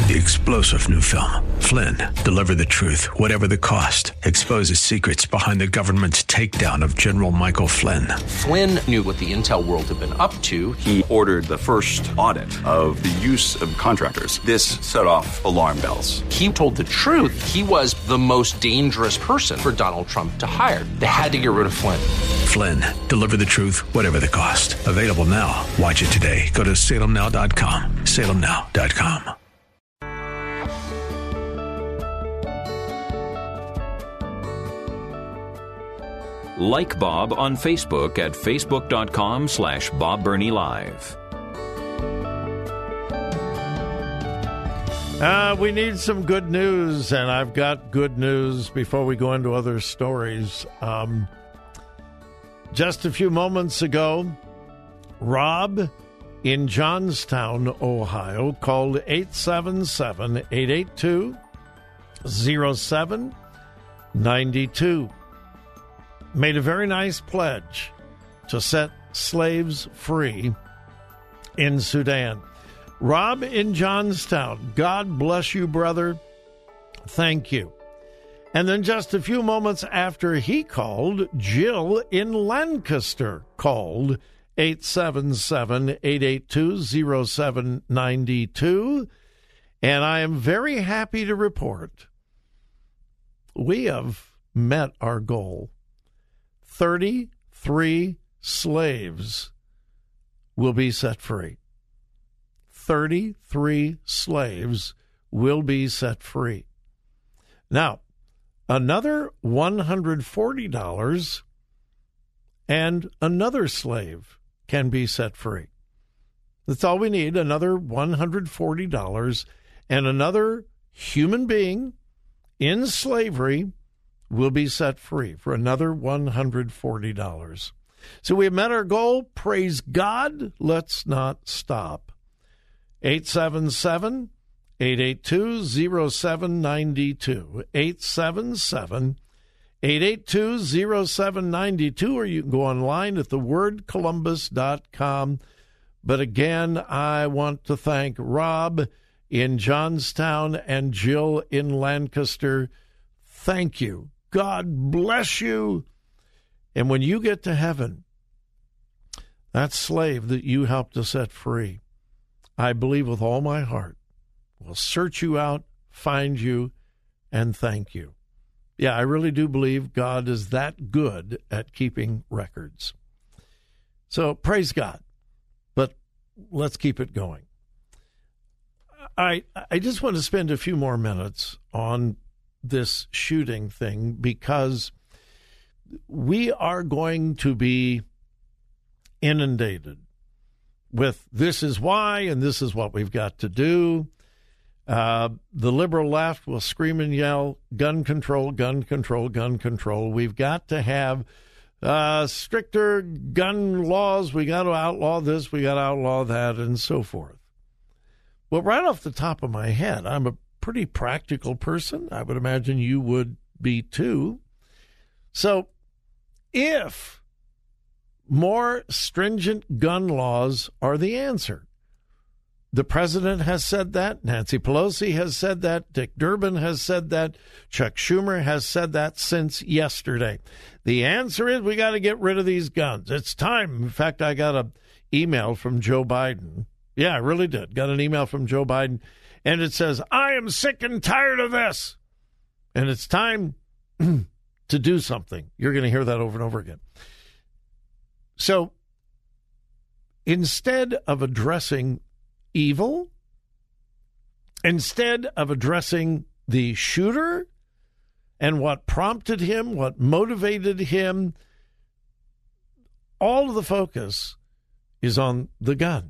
The explosive new film, Flynn, deliver the truth, whatever the cost, exposes secrets behind the government's takedown of General Michael Flynn. Flynn knew what the intel world had been up to. He ordered the first audit of the use of contractors. This set off alarm bells. He told the truth. He was the most dangerous person for Donald Trump to hire. They had to get rid of Flynn. Flynn, deliver the truth, whatever the cost. Available now. Watch it today. Go to salemnow.com. salemnow.com. Like Bob on Facebook at facebook.com/Bob Burney Live. We need some good news, and I've got good news before we go into other stories. Just a few moments ago, Rob in Johnstown, Ohio, called 877-882-0792. Made a very nice pledge to set slaves free in Sudan. Rob in Johnstown, God bless you, brother. Thank you. And then just a few moments after he called, Jill in Lancaster called 877-882-0792. And I am very happy to report we have met our goal. 33 slaves will be set free. 33 slaves will be set free. Now, another $140 and another slave can be set free. That's all we need, another $140 and another human being in slavery will be set free for another $140. So we have met our goal. Praise God. Let's not stop. 877-882-0792. 877-882-0792, or you can go online at thewordcolumbus.com. But again, I want to thank Rob in Johnstown and Jill in Lancaster. Thank you. God bless you. And when you get to heaven, that slave that you helped to set free, I believe with all my heart, will search you out, find you, and thank you. Yeah, I really do believe God is that good at keeping records. So praise God. But let's keep it going. I just want to spend a few more minutes on this shooting thing because we are going to be inundated with this is why and this is what we've got to do. The liberal left will scream and yell, gun control, gun control, gun control. We've got to have stricter gun laws. We got to outlaw this. We got to outlaw that, and so forth. Well, right off the top of my head, I'm a pretty practical person. I would imagine you would be too. So if more stringent gun laws are the answer, the president has said that, Nancy Pelosi has said that, Dick Durbin has said that, Chuck Schumer has said that since yesterday. The answer is we got to get rid of these guns. It's time. In fact, I got an email from Joe Biden. Yeah, I really did. Got an email from Joe Biden. And it says, I am sick and tired of this. And it's time to do something. You're going to hear that over and over again. So instead of addressing evil, instead of addressing the shooter and what prompted him, what motivated him, all of the focus is on the gun.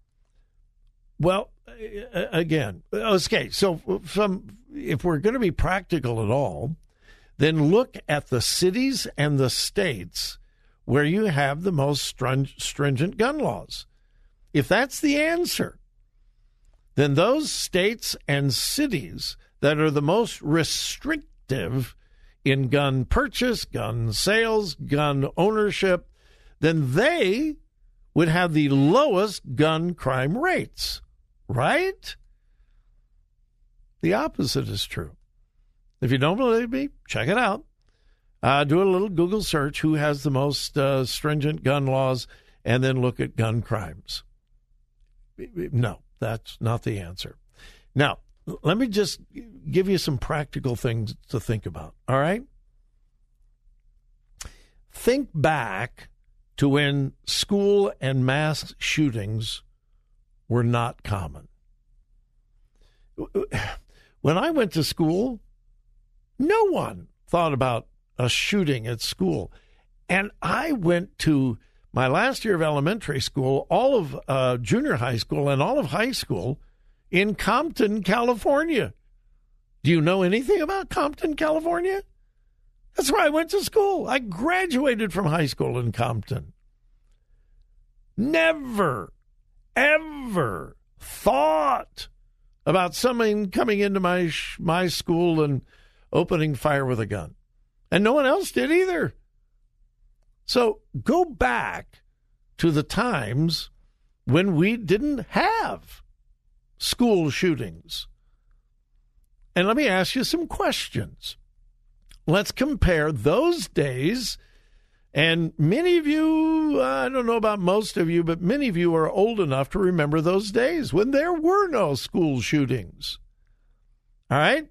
Well, again, okay, so if we're going to be practical at all, then look at the cities and the states where you have the most stringent gun laws. If that's the answer, then those states and cities that are the most restrictive in gun purchase, gun sales, gun ownership, then they would have the lowest gun crime rates, right? The opposite is true. If you don't believe me, check it out. Do a little Google search, who has the most stringent gun laws, and then look at gun crimes. No, that's not the answer. Now, let me just give you some practical things to think about, all right? Think back to when school and mass shootings were not common. When I went to school, no one thought about a shooting at school. And I went to my last year of elementary school, all of junior high school, and all of high school in Compton, California. Do you know anything about Compton, California? That's where I went to school. I graduated from high school in Compton. Never, ever thought about someone coming into my school and opening fire with a gun. And no one else did either. So go back to the times when we didn't have school shootings. And let me ask you some questions. Let's compare those days. And many of you, I don't know about most of you, but many of you are old enough to remember those days when there were no school shootings. All right?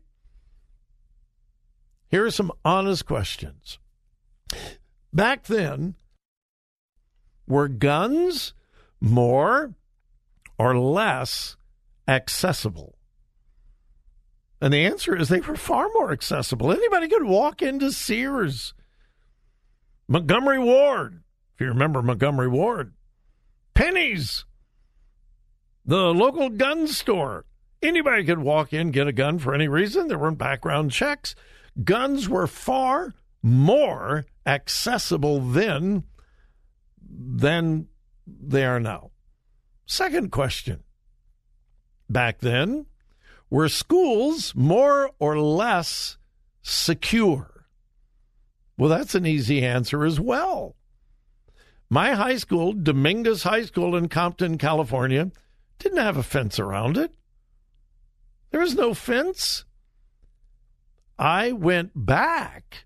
Here are some honest questions. Back then, were guns more or less accessible? And the answer is they were far more accessible. Anybody could walk into Sears, Montgomery Ward, if you remember Montgomery Ward, Penny's, the local gun store. Anybody could walk in, get a gun for any reason. There weren't background checks. Guns were far more accessible then than they are now. Second question. Back then, were schools more or less secure? Well, that's an easy answer as well. My high school, Dominguez High School in Compton, California, didn't have a fence around it. There was no fence. I went back,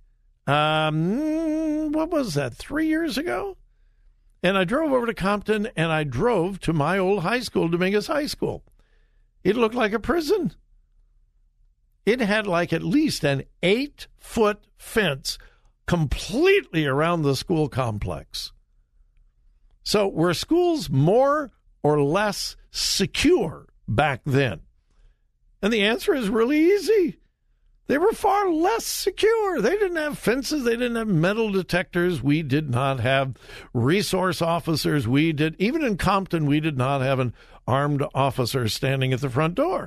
what was that, 3 years ago? And I drove over to Compton, and I drove to my old high school, Dominguez High School. It looked like a prison. It had like at least an 8-foot fence completely around the school complex. So were schools more or less secure back then? And the answer is really easy. They were far less secure. They didn't have fences. They didn't have metal detectors. We did not have resource officers. Even in Compton, we did not have an armed officer standing at the front door.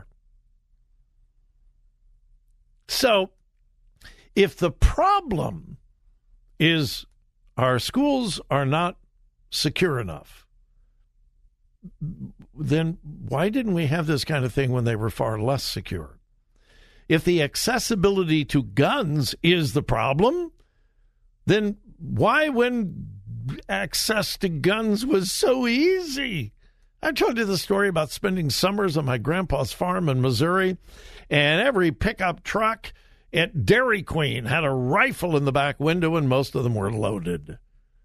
So if the problem is our schools are not secure enough, then why didn't we have this kind of thing when they were far less secure? If the accessibility to guns is the problem, then why, when access to guns was so easy? I told you the story about spending summers on my grandpa's farm in Missouri, and every pickup truck at Dairy Queen had a rifle in the back window, and most of them were loaded.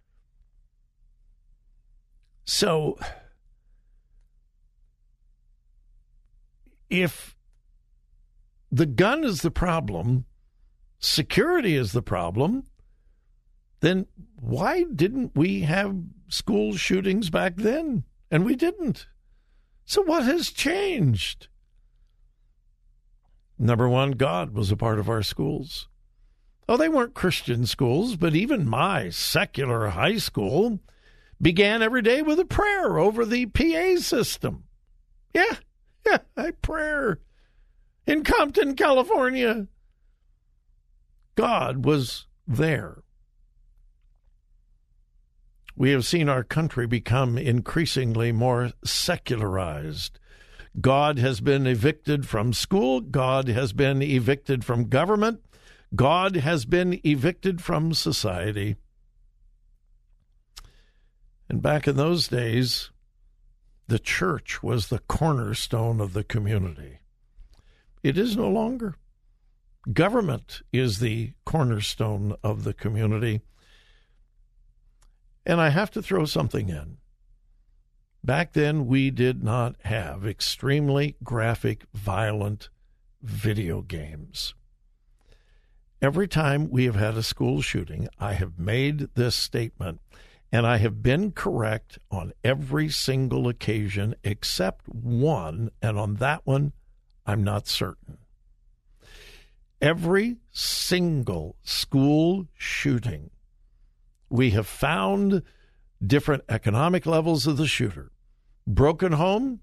So if the gun is the problem, security is the problem, then why didn't we have school shootings back then? And we didn't. So what has changed? Number one, God was a part of our schools. Oh, they weren't Christian schools, but even my secular high school began every day with a prayer over the PA system. Yeah, prayer. In Compton, California, God was there. We have seen our country become increasingly more secularized. God has been evicted from school. God has been evicted from government. God has been evicted from society. And back in those days, the church was the cornerstone of the community. It is no longer. Government is the cornerstone of the community. And I have to throw something in. Back then, we did not have extremely graphic, violent video games. Every time we have had a school shooting, I have made this statement, and I have been correct on every single occasion except one, and on that one, I'm not certain. Every single school shooting, we have found different economic levels of the shooter. Broken home,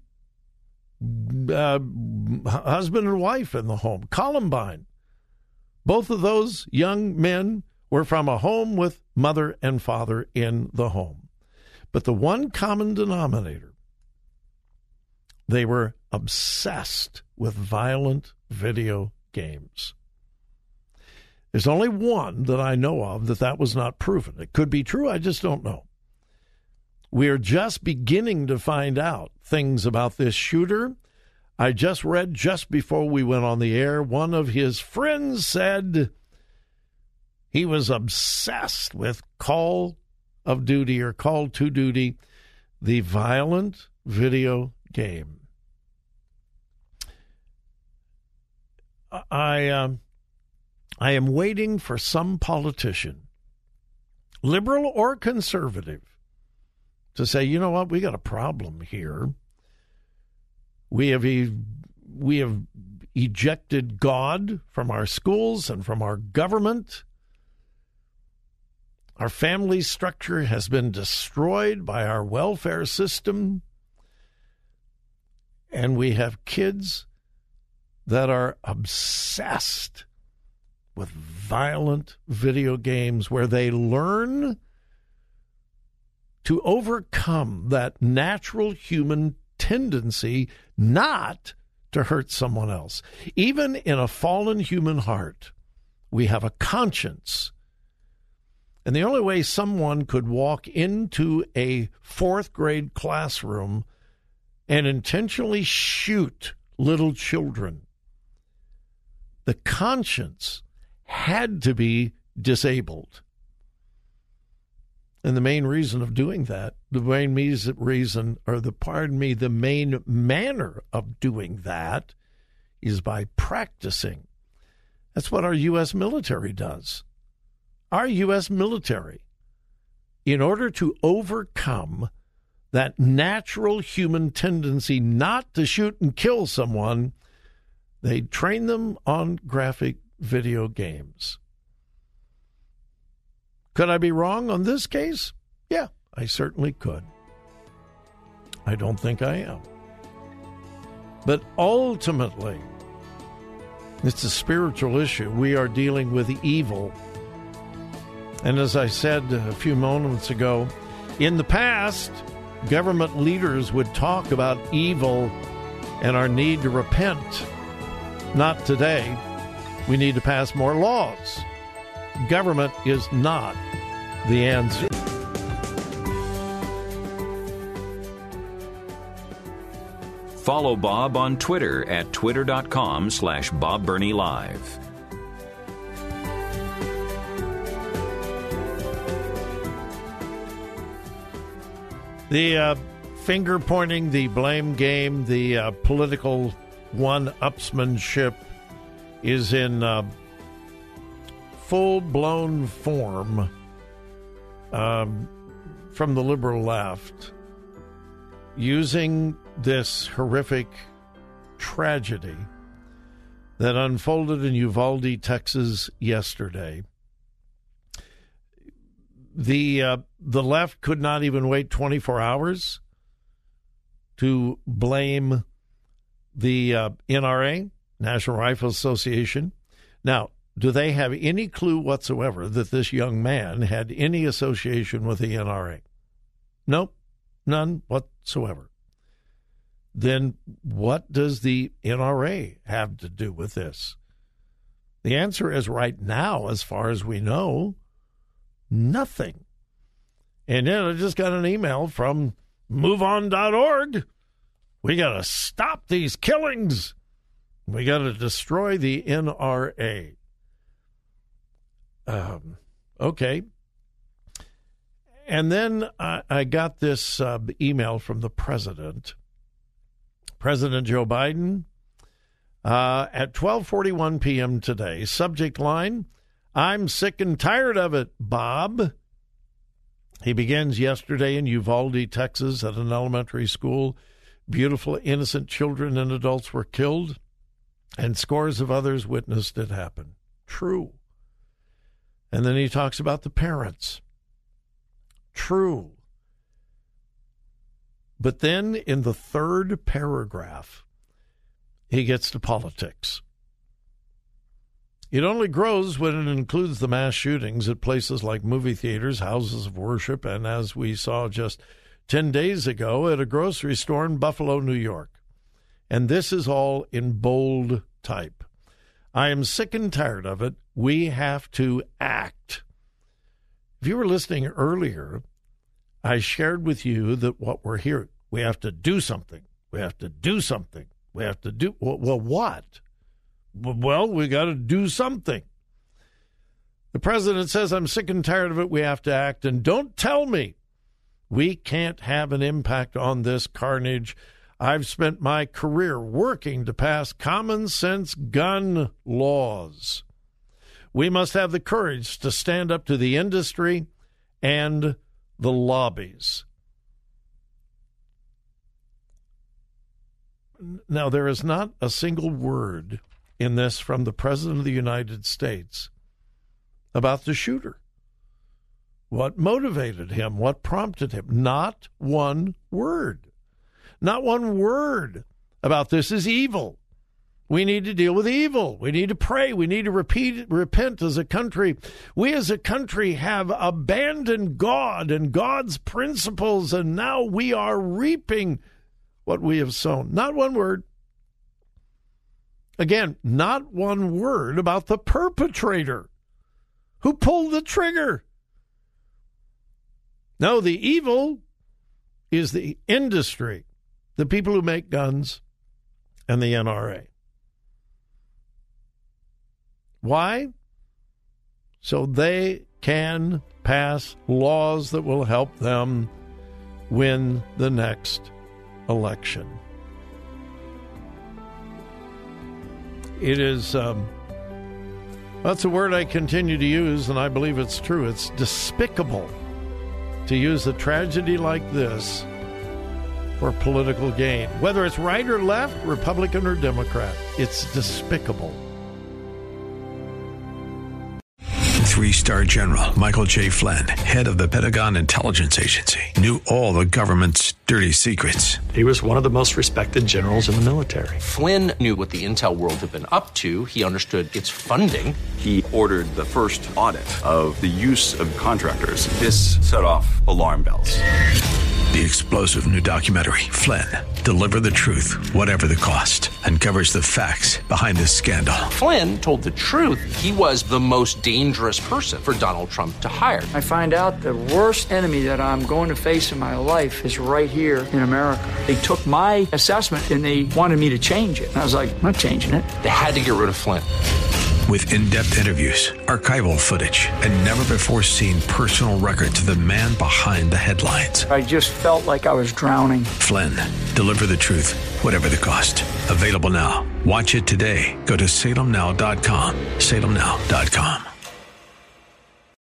husband and wife in the home. Columbine. Both of those young men were from a home with mother and father in the home. But the one common denominator, they were obsessed with violent video games. There's only one that I know of that was not proven. It could be true, I just don't know. We are just beginning to find out things about this shooter. I just read just before we went on the air, one of his friends said he was obsessed with Call of Duty or Call to Duty, the violent video game. I am waiting for some politician, liberal or conservative, to say, you know what, we got a problem here. We have ejected God from our schools and from our government. Our family structure has been destroyed by our welfare system. And we have kids that are obsessed with violent video games where they learn to overcome that natural human tendency not to hurt someone else. Even in a fallen human heart, we have a conscience. And the only way someone could walk into a fourth grade classroom and intentionally shoot little children, the conscience had to be disabled. And the main reason of doing that, the main manner of doing that is by practicing. That's what our U.S. military does. Our U.S. military, in order to overcome that natural human tendency not to shoot and kill someone, they train them on graphic video games. Could I be wrong on this case? Yeah, I certainly could. I don't think I am. But ultimately, it's a spiritual issue. We are dealing with evil. And as I said a few moments ago, in the past, government leaders would talk about evil and our need to repent. Not today. We need to pass more laws. Government is not the answer. Follow Bob on Twitter at twitter.com/Bob Burney Live. The finger pointing, the blame game, the political one-upsmanship is in full-blown form from the liberal left, using this horrific tragedy that unfolded in Uvalde, Texas yesterday. The left could not even wait 24 hours to blame the NRA, National Rifle Association. Now, do they have any clue whatsoever that this young man had any association with the NRA? Nope, none whatsoever. Then what does the NRA have to do with this? The answer is right now, as far as we know, nothing. And then I just got an email from MoveOn.org. We got to stop these killings. We got to destroy the NRA. Okay. And then I got this email from the president, President Joe Biden, at 12:41 p.m. today. Subject line, I'm sick and tired of it, Bob. He begins yesterday in Uvalde, Texas, at an elementary school. Beautiful, innocent children and adults were killed, and scores of others witnessed it happen. True. And then he talks about the parents. True. But then in the third paragraph, he gets to politics. It only grows when it includes the mass shootings at places like movie theaters, houses of worship, and as we saw just 10 days ago at a grocery store in Buffalo, New York. And this is all in bold type. I am sick and tired of it. We have to act. If you were listening earlier, I shared with you that what we're hearing, we have to do something. We have to do something. We have to do, well, what? Well, we got to do something. The president says, I'm sick and tired of it. We have to act. And don't tell me we can't have an impact on this carnage. I've spent my career working to pass common sense gun laws. We must have the courage to stand up to the industry and the lobbies. Now, there is not a single word in this from the President of the United States about the shooter. What motivated him? What prompted him? Not one word. Not one word about this is evil. We need to deal with evil. We need to pray. We need to repent as a country. We as a country have abandoned God and God's principles, and now we are reaping what we have sown. Not one word. Again, not one word about the perpetrator who pulled the trigger. No, the evil is the industry, the people who make guns, and the NRA. Why? So they can pass laws that will help them win the next election. It is, that's a word I continue to use, and I believe it's true. It's despicable to use a tragedy like this for political gain. Whether it's right or left, Republican or Democrat, it's despicable. 3-star General Michael J. Flynn, head of the Pentagon Intelligence Agency, knew all the government's dirty secrets. He was one of the most respected generals in the military. Flynn knew what the intel world had been up to. He understood its funding. He ordered the first audit of the use of contractors. This set off alarm bells. The explosive new documentary, Flynn, Deliver the Truth, Whatever the Cost, uncovers the facts behind this scandal. Flynn told the truth. He was the most dangerous person for Donald Trump to hire. I find out the worst enemy that I'm going to face in my life is right here in America. They took my assessment and they wanted me to change it. And I was like, I'm not changing it. They had to get rid of Flynn. With in-depth interviews, archival footage, and never-before-seen personal records of the man behind the headlines. I just felt like I was drowning. Flynn, Deliver the Truth, Whatever the Cost. Available now. Watch it today. Go to salemnow.com. salemnow.com.